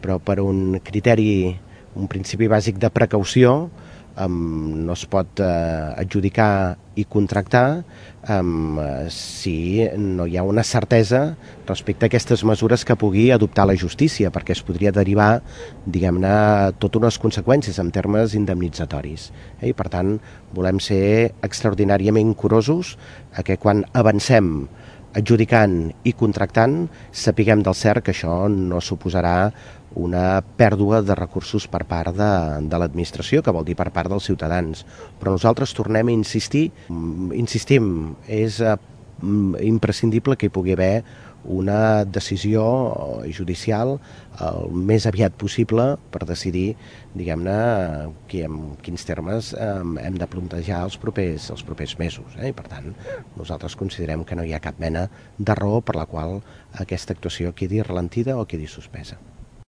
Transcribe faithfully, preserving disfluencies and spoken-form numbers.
però per un criteri, un principi bàsic de precaució, Um, no es pot uh, adjudicar i contractar um, si no hi ha una certesa respecte a aquestes mesures que pugui adoptar la justícia, perquè es podria derivar, diguem-ne, totes unes conseqüències en termes indemnitzatoris. Eh? I per tant, volem ser extraordinàriament curosos a que quan avancem adjudicant i contractant sapiguem del cert que això no suposarà una pèrdua de recursos per part de, de l'administració, que vol dir per part dels ciutadans. Però nosaltres tornem a insistir, insistim, és eh, imprescindible que hi pugui haver una decisió judicial el més aviat possible per decidir, diguem-ne, en quins termes eh, hem de plantejar els propers, els propers mesos. Eh? I per tant, nosaltres considerem que no hi ha cap mena de raó per la qual aquesta actuació quedi ralentida o quedi suspesa.